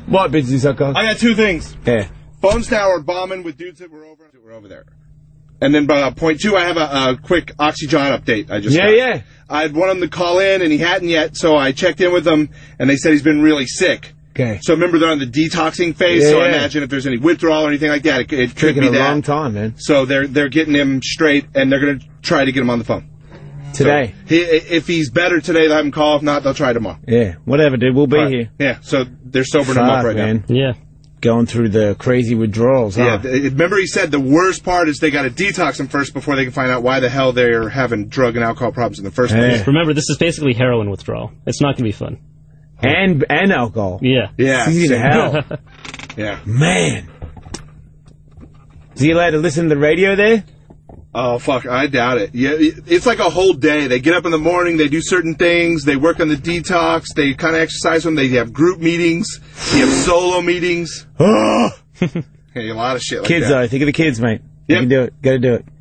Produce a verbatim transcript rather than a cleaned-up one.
What, Busy Sucker? I got two things. Yeah. Phones now are bombing with dudes that were over, that were over there. And then uh, point two, I have a, a quick Oxygen update. I just yeah, got. yeah. I had wanted him to call in, and he hadn't yet, so I checked in with him, and they said he's been really sick. Okay. So remember, they're on the detoxing phase, Yeah, so I yeah. imagine if there's any withdrawal or anything like that, it, it could Taking be a that. long time, man. So they're they're getting him straight, and they're going to try to get him on the phone. Today. So he, if he's better today, they'll have him call. If not, they'll try tomorrow. Yeah, whatever, dude. We'll be Right. here. Yeah, so they're sobering Fuck, him up right man. now. Yeah. Going through the crazy withdrawals, huh? Yeah, th- remember he said the worst part is they got to detox him first before they can find out why the hell they're having drug and alcohol problems in the first place. Yeah. Remember, this is basically heroin withdrawal. It's not going to be fun. And and alcohol. Yeah. Yeah. Easy to same. hell. Yeah. Man. Is he allowed to listen to the radio there? Oh, fuck, I doubt it. Yeah, it's like a whole day. They get up in the morning, they do certain things, they work on the detox, they kind of exercise when they have group meetings, they have solo meetings. Oh! Hey, a lot of shit like Kids, that. though. Think of the kids, mate. Yep. You can do it. Gotta do it.